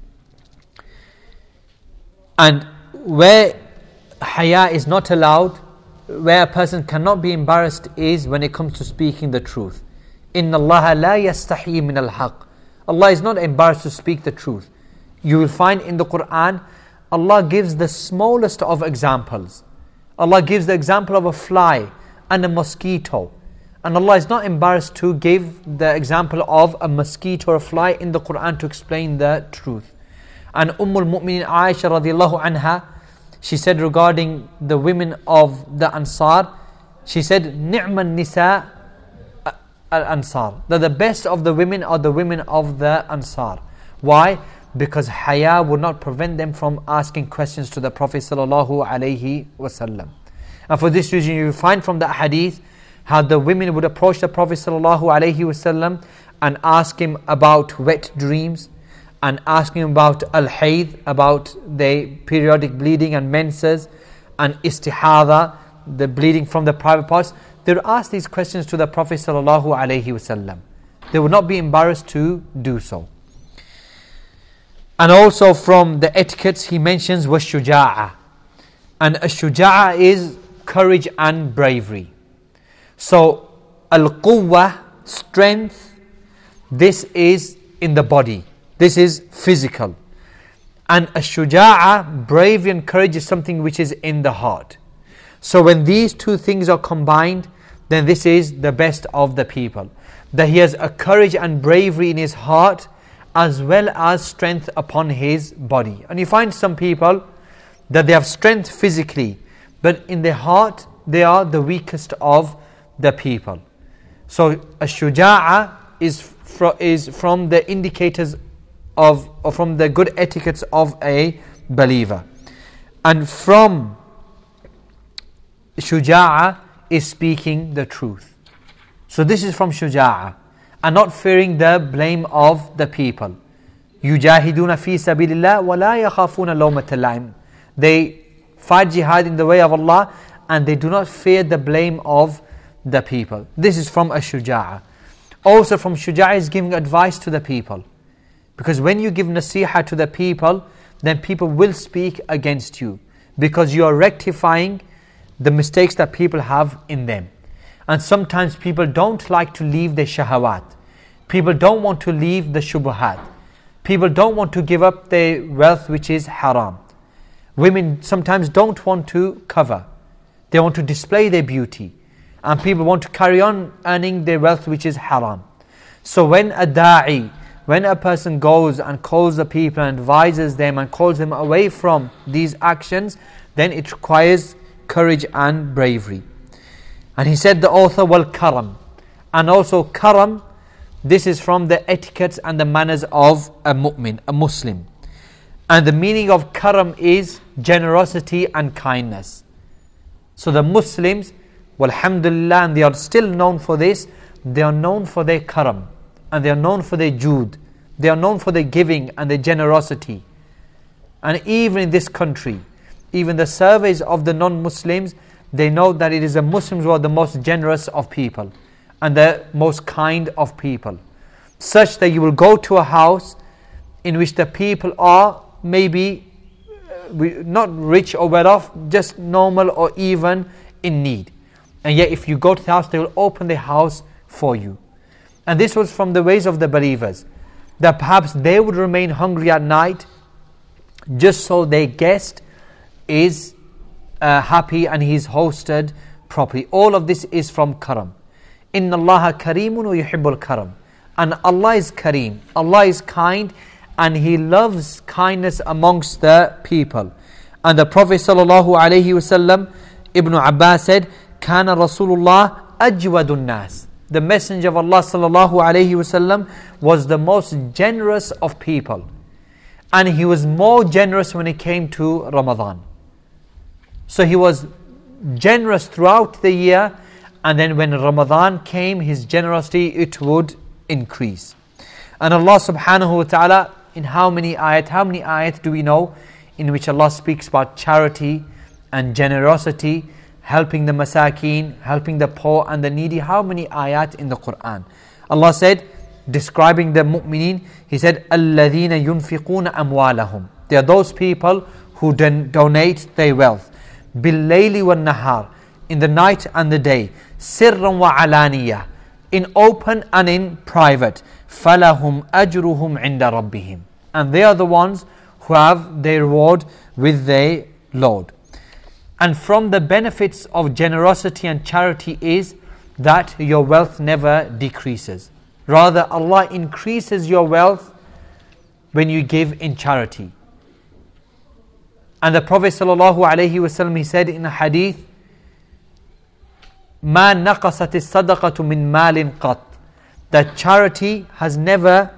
And where haya is not allowed, where a person cannot be embarrassed, is when it comes to speaking the truth. Inna Allah la yastahi min al-haq. Allah is not embarrassed to speak the truth. You will find in the Quran, Allah gives the smallest of examples. Allah gives the example of a fly and a mosquito. And Allah is not embarrassed to give the example of a mosquito or a fly in the Quran to explain the truth. And Umm al-Mu'minin Aisha radiallahu anha, she said regarding the women of the Ansar, she said, Ni'man nisa al-Ansar. That the best of the women are the women of the Ansar. Why? Because haya would not prevent them from asking questions to the Prophet sallallahu alaihi wasallam. And for this reason, you find from the hadith how the women would approach the Prophet sallallahu alaihi wasallam and ask him about wet dreams, and asking about al-hayd, about the periodic bleeding and menses, and istihada, the bleeding from the private parts. They would ask these questions to the Prophet sallallahu alaihi wasallam. They would not be embarrassed to do so. And also from the etiquettes he mentions was shuja'a. And a shuja'a is courage and bravery. So al-quwwah, strength, this is in the body. This is physical. And a shuja'a, bravery and courage, is something which is in the heart. So when these two things are combined, then this is the best of the people. That he has a courage and bravery in his heart, as well as strength upon his body. And you find some people that they have strength physically, but in their heart they are the weakest of the people. So a shuja'a is, fro- is from the indicators of, or from the good etiquettes of a believer. And from shuja'a is speaking the truth. So this is from shuja'a. And not fearing the blame of the people. يُجَاهِدُونَ فِي سَبِيلِ اللَّهِ وَلَا يَخَافُونَ لَوْمَةَ لَائِمٍ. They fight jihad in the way of Allah, and they do not fear the blame of the people. This is from a shuja'a. Also from shuja'a is giving advice to the people. Because when you give nasiha to the people, then people will speak against you. Because you are rectifying the mistakes that people have in them. And sometimes people don't like to leave their shahawat. People don't want to leave the shubuhat. People don't want to give up their wealth which is haram. Women sometimes don't want to cover. They want to display their beauty. And people want to carry on earning their wealth which is haram. So when a da'i, when a person goes and calls the people and advises them and calls them away from these actions, then it requires courage and bravery. And he said, the author, wal karam. And also karam, this is from the etiquettes and the manners of a mu'min, a Muslim. And the meaning of karam is generosity and kindness. So the Muslims, walhamdulillah, and they are still known for this, they are known for their karam. And they are known for their jood. They are known for their giving and their generosity. And even in this country, even the surveys of the non-Muslims, they know that it is the Muslims who are the most generous of people and the most kind of people. Such that you will go to a house in which the people are maybe not rich or well off, just normal or even in need. And yet if you go to the house, they will open the house for you. And this was from the ways of the believers, that perhaps they would remain hungry at night just so their guest is uh, happy and he's hosted properly. All of this is from karam. Inna Allaha kareemun wa yuhibbul karam. And Allah is kareem, Allah is kind, and He loves kindness amongst the people. And the Prophet sallallahu alaihi wasallam, Ibn Abbas said, Kana Rasulullah ajwadun nas. The Messenger of Allah sallallahu alaihi wasallam was the most generous of people. And he was more generous when it came to Ramadan. So he was generous throughout the year, and then when Ramadan came, his generosity, it would increase. And Allah subhanahu wa ta'ala, in how many ayat, how many ayat do we know in which Allah speaks about charity and generosity, helping the masakeen, helping the poor and the needy? How many ayat in the Quran? Allah said, describing the mu'mineen, he said, الَّذِينَ يُنْفِقُونَ أَمْوَالَهُم. They are those people who don- donate their wealth. بِاللَّيْلِ وَالنَّهَارِ. In the night and the day. سِرًّا وَعَلَانِيَةً. In open and in private. فَلَهُمْ أَجْرُهُمْ عِنْدَ رَبِّهِمْ. And they are the ones who have their reward with their Lord. And from the benefits of generosity and charity is that your wealth never decreases. Rather, Allah increases your wealth when you give in charity. And the Prophet ﷺ, he said in a hadith, مَا نَقَصَتِ الصَّدَقَةُ مِنْ مَالٍ قَطْ. That charity has never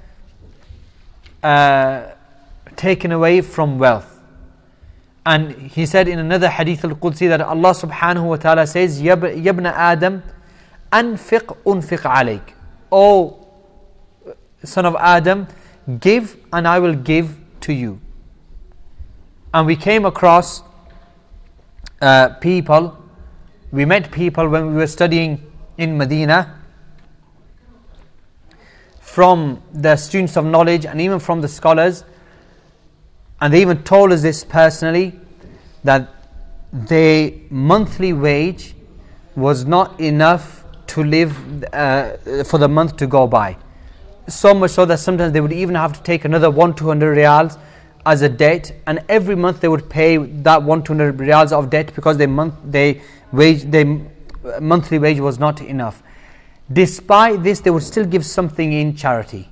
uh, taken away from wealth. And he said in another hadith al-Qudsi that Allah subhanahu wa ta'ala says, يَبْنَ آدَمْ أَنْفِقْ أُنْفِقْ عَلَيْكَ. O son of Adam, give and I will give to you. And we came across uh, people, we met people when we were studying in Medina, from the students of knowledge and even from the scholars, and they even told us this personally, that their monthly wage was not enough to live uh, for the month to go by. So much so that sometimes they would even have to take another one, two hundred riyals as a debt, and every month they would pay that one, two hundred riyals of debt because their month, their wage, their monthly wage was not enough. Despite this, they would still give something in charity.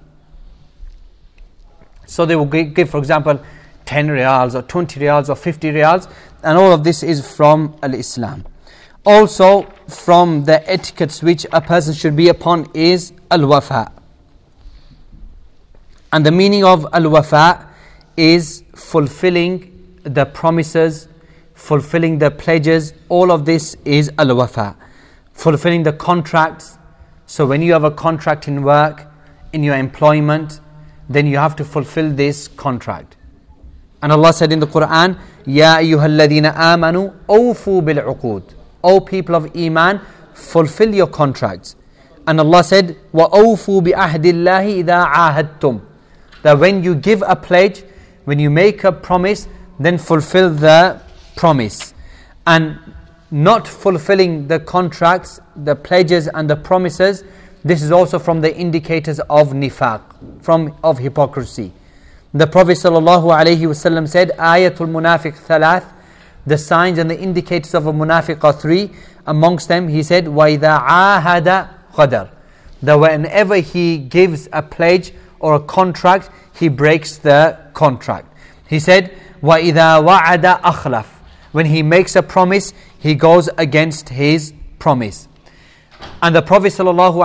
So they would give, for example, ten riyals or twenty riyals or fifty riyals, and all of this is from al-Islam. Also, from the etiquettes which a person should be upon is al-wafa. And the meaning of al-wafa is fulfilling the promises, fulfilling the pledges. All of this is al-wafa. Fulfilling the contracts. So when you have a contract in work, in your employment, then you have to fulfill this contract. And Allah said in the Quran, Ya ayyuhalladhina amanu awfu bil uqud. O people of Iman, fulfill your contracts. And Allah said, Wa awfu bi ahdillahi idha ahadtum. That when you give a pledge, when you make a promise, then fulfill the promise. And not fulfilling the contracts, the pledges and the promises, this is also from the indicators of nifaq, from of hypocrisy. The Prophet ﷺ said, Ayatul munafiq thalath, the signs and the indicators of a munafiq are three. Amongst them, he said, وَإِذَا عَاهَدَ غَدَرَ. That whenever he gives a pledge or a contract, he breaks the contract. He said, وَإِذَا وَعَدَ أَخْلَفَ. When he makes a promise, he goes against his promise. And the Prophet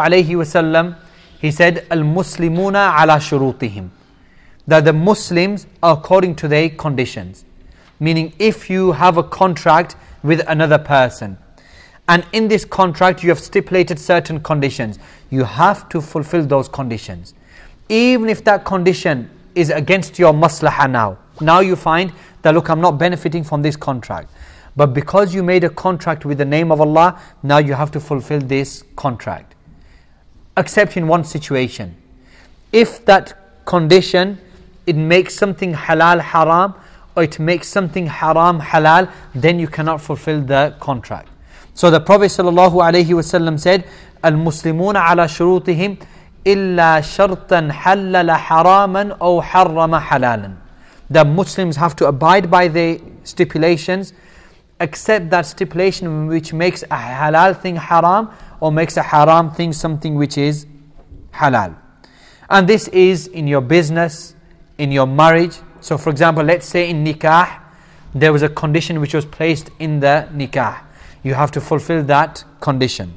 ﷺ, he said, الْمُسْلِمُونَ عَلَى شُرُوطِهِمْ. That the Muslims are according to their conditions. Meaning, if you have a contract with another person, and in this contract you have stipulated certain conditions, you have to fulfill those conditions. Even if that condition is against your maslahah now. Now you find that, look, I'm not benefiting from this contract. But because you made a contract with the name of Allah, now you have to fulfill this contract. Except in one situation. If that condition, it makes something halal haram, or it makes something haram halal, then you cannot fulfill the contract. So the Prophet ﷺ said, Al-Muslimuna ala shurutihim illa shartan halala haraman aw harrama halalan. The Muslims have to abide by the stipulations, except that stipulation which makes a halal thing haram, or makes a haram thing something which is halal. And this is in your business, in your marriage. So for example, let's say in nikah, there was a condition which was placed in the nikah. You have to fulfill that condition.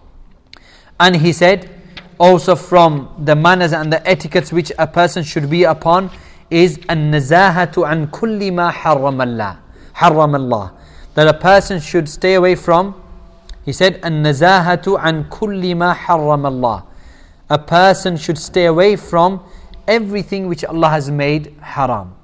And he said, also from the manners and the etiquettes which a person should be upon is an-nazahatu an kulli ma harram Allah. Harram Allah. That a person should stay away from, he said, an-nazahatu an kulli ma harram Allah. A person should stay away from everything which Allah has made haram.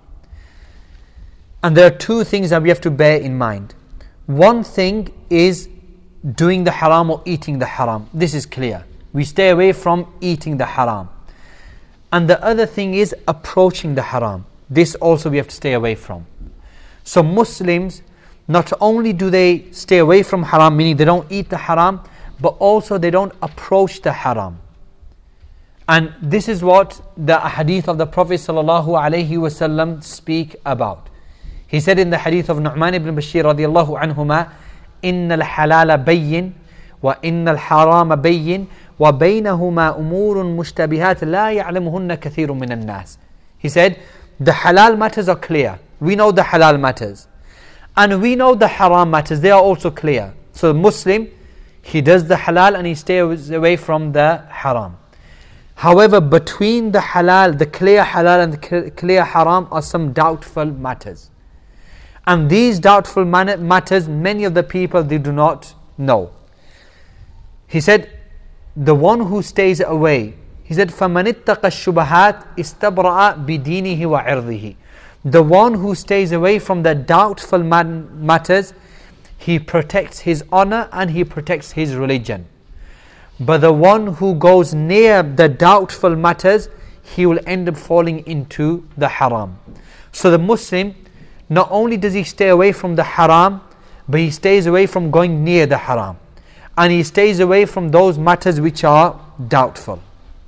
And there are two things that we have to bear in mind. One thing is doing the haram or eating the haram. This is clear. We stay away from eating the haram. And the other thing is approaching the haram. This also we have to stay away from. So Muslims, not only do they stay away from haram, meaning they don't eat the haram, but also they don't approach the haram. And this is what the hadith of the Prophet sallallahu alaihi wasallam speak about. He said in the hadith of Nu'man ibn Bashir radiyallahu anhuma, إِنَّ الْحَلَالَ بَيِّن وَإِنَّ الْحَرَامَ بَيِّن وَبَيْنَهُمَا أُمُورٌ مُشْتَبِهَاتٌ لَا يَعْلَمُهُنَّ كَثِيرٌ مِنَ النَّاسِ. He said, the halal matters are clear. We know the halal matters. And we know the haram matters. They are also clear. So Muslim, he does the halal and he stays away from the haram. However, between the halal, the clear halal and the clear haram are some doubtful matters. And these doubtful matters, many of the people, they do not know. He said, the one who stays away, he said, فَمَنِ اتَّقَ الشُّبَهَاتِ إِسْتَبْرَأَ بِدِينِهِ وَعِرْضِهِ. The one who stays away from the doubtful matters, he protects his honor and he protects his religion. But the one who goes near the doubtful matters, he will end up falling into the haram. So the Muslim, not only does he stay away from the haram, but he stays away from going near the haram. And he stays away from those matters which are doubtful.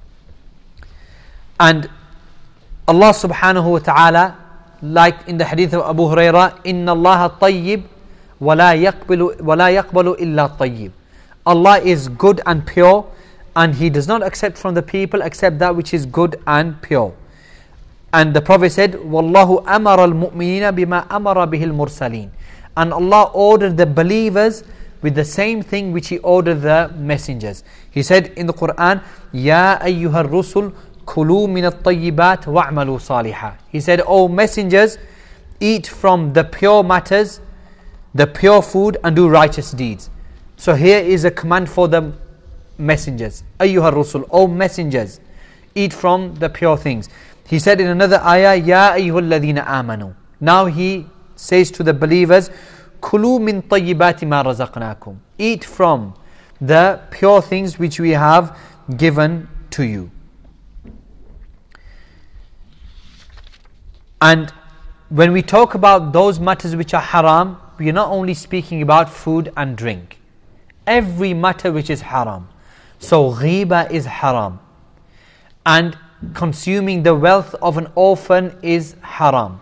And Allah subhanahu wa ta'ala, like in the hadith of Abu Hurairah, إِنَّ اللَّهَ طَيِّبٌ وَلَا يَقْبَلُ وَلَا يَقْبَلُ إِلَّا طَيِّبٌ. Allah is good and pure, and He does not accept from the people except that which is good and pure. And the Prophet said, وَاللَّهُ أَمَرَ الْمُؤْمِنِينَ بِمَا أَمَرَ بِهِ الْمُرْسَلِينَ. And Allah ordered the believers with the same thing which He ordered the messengers. He said in the Quran, يَا أَيُّهَا الرُّسُلُ كُلُوا مِنَ الطَّيِّبَاتِ وَاعْمَلُوا صَالِحًا. He said, O messengers, eat from the pure matters, the pure food, and do righteous deeds. So here is a command for the messengers. أَيُّهَا الرُّسُلُ, O messengers, eat from the pure things. He said in another ayah, يَا أَيُّهَا الَّذِينَ آمَنُوا. Now He says to the believers, كُلُوا مِن طَيِّبَاتِ مَا رَزَقْنَاكُمْ. Eat from the pure things which we have given to you. And when we talk about those matters which are haram, we are not only speaking about food and drink. Every matter which is haram. So ghiba is haram. And consuming the wealth of an orphan is haram.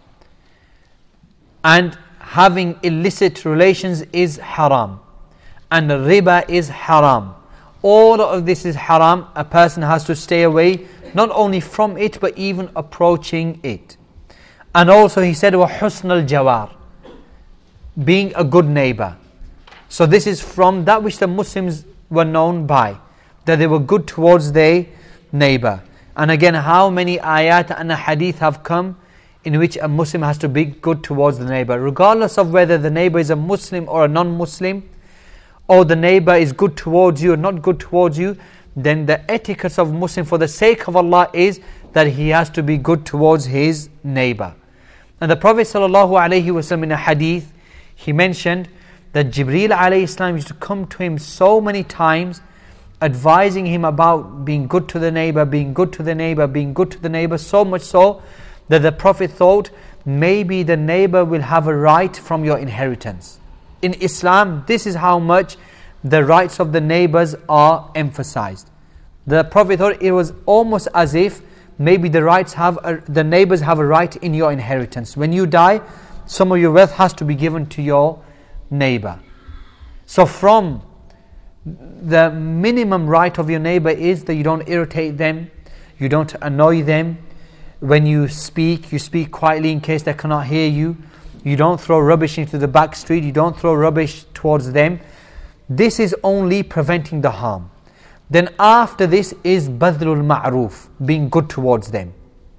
And having illicit relations is haram. And riba is haram. All of this is haram. A person has to stay away, not only from it, but even approaching it. And also he said, وَحُسْنَ الْجَوَارِ, being a good neighbor. So this is from that which the Muslims were known by, that they were good towards their neighbor. And again, how many ayat and hadith have come in which a Muslim has to be good towards the neighbor, regardless of whether the neighbor is a Muslim or a non-Muslim, or the neighbor is good towards you or not good towards you, then the etiquette of Muslim for the sake of Allah is that he has to be good towards his neighbor. And the Prophet ﷺ in a hadith, he mentioned that Jibreel alayhi salam used to come to him so many times, advising him about being good to the neighbor, being good to the neighbor, being good to the neighbor, so much so that the Prophet thought, maybe the neighbor will have a right from your inheritance. In Islam, this is how much the rights of the neighbors are emphasized. The Prophet thought it was almost as if maybe the rights have a, the neighbors have a right in your inheritance. When you die, some of your wealth has to be given to your neighbor. So from the minimum right of your neighbor is that you don't irritate them, you don't annoy them. When you speak, you speak quietly in case they cannot hear you. You don't throw rubbish into the back street, you don't throw rubbish towards them. This is only preventing the harm. Then after this is badlul ma'roof, being good towards them.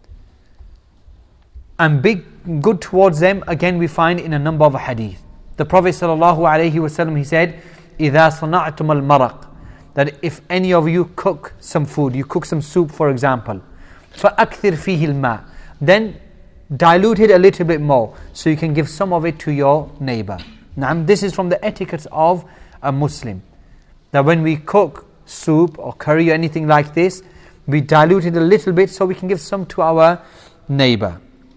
And being good towards them, again we find in a number of hadith. The Prophet ﷺ, he said, إِذَا صَنَعْتُمَ الْمَرَقِ, that if any of you cook some food, you cook some soup for example, فَأَكْثِرْ فِيهِ الْمَاءِ, then dilute it a little bit more, so you can give some of it to your neighbor. Now this is from the etiquette of a Muslim, that when we cook soup or curry or anything like this, we dilute it a little bit so we can give some to our neighbor.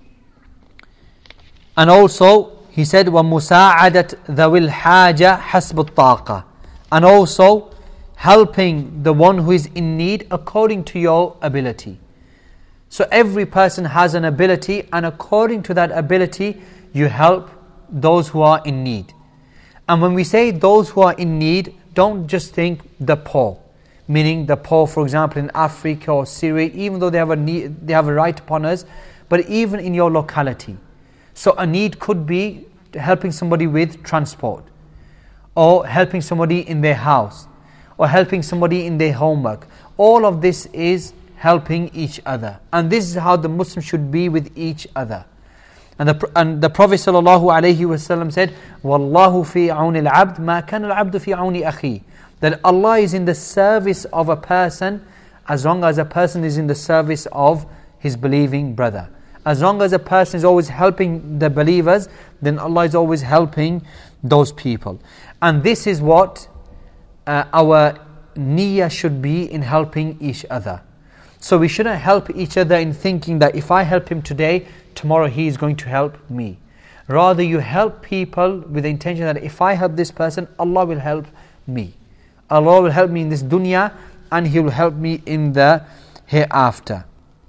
And also, he said, وَمُسَاعَدَةْ ذَوِي الْحَاجَةِ حَسْبُ الطَّاقَةِ, and also helping the one who is in need according to your ability. So every person has an ability, and according to that ability, you help those who are in need. And when we say those who are in need, don't just think the poor, meaning the poor, for example, in Africa or Syria, even though they have a need, they have a right upon us, but even in your locality. So a need could be helping somebody with transport, or helping somebody in their house, or helping somebody in their homework. All of this is helping each other, and this is how the Muslim should be with each other. And the, and the Prophet ﷺ said, وَاللَّهُ فِي عَوْنِ الْعَبْدِ مَا كَانَ الْعَبْدُ فِي عَوْنِ أَخِيهِ, that Allah is in the service of a person as long as a person is in the service of his believing brother. As long as a person is always helping the believers, then Allah is always helping those people. And this is what uh, our niyyah should be in helping each other. So we shouldn't help each other in thinking that if I help him today, tomorrow he is going to help me. Rather, you help people with the intention that if I help this person, Allah will help me. Allah will help me in this dunya, and He will help me in the hereafter.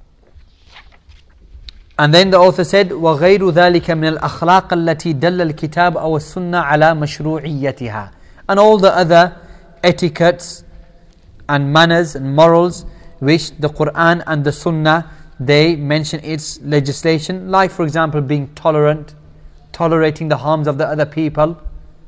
And then the author said, وَغَيْرُ ذَلِكَ مِنَ الْأَخْلَاقَ الَّتِي دَلَّ الْكِتَابَ أَوَ السُّنَّةِ عَلَى مَشْرُوعِيَّتِهَا. And all the other etiquettes and manners and morals which the Qur'an and the Sunnah, they mention its legislation, like for example being tolerant, tolerating the harms of the other people,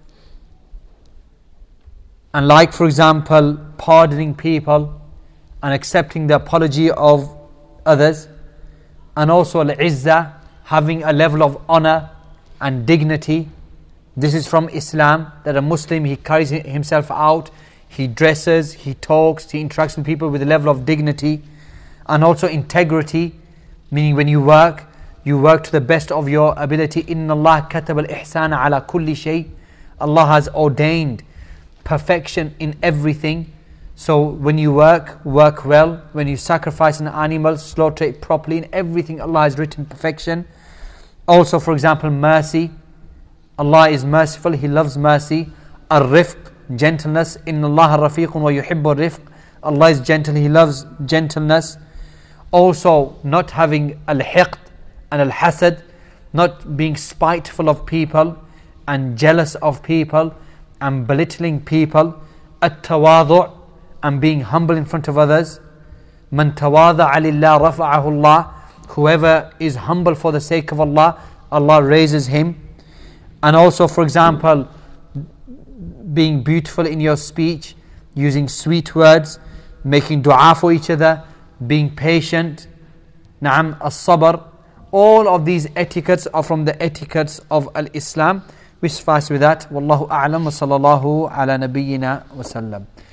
and like for example pardoning people and accepting the apology of others, and also al-izzah, having a level of honor and dignity. This is from Islam, that a Muslim, he carries himself out, he dresses, he talks, he interacts with people with a level of dignity. And also integrity, meaning when you work, you work to the best of your ability. إِنَّ اللَّهَ كَتَبَ الْإِحْسَانَ عَلَى كُلِّ شَيْءٍ. Allah has ordained perfection in everything. So when you work, work well. When you sacrifice an animal, slaughter it properly. In everything Allah has written perfection. Also, for example, mercy. Allah is merciful, He loves mercy. Ar-rifq, gentleness. إِنَّ اللَّهَ رَفِيقٌ وَيُحِبُّ الرِّفْقِ. Allah is gentle, He loves gentleness. Also, not having al-hiqd and al-hasad, not being spiteful of people and jealous of people and belittling people. At-tawadu', and being humble in front of others. Man tawada'a lillah rafa'ahu Allah. Whoever is humble for the sake of Allah, Allah raises him. And also, for example, being beautiful in your speech, using sweet words, making dua for each other, being patient, na'am, as-sabr. All of these etiquettes are from the etiquettes of al-Islam. We suffice with that. Wallahu a'lam wa sallallahu ala nabiyyina wa sallam.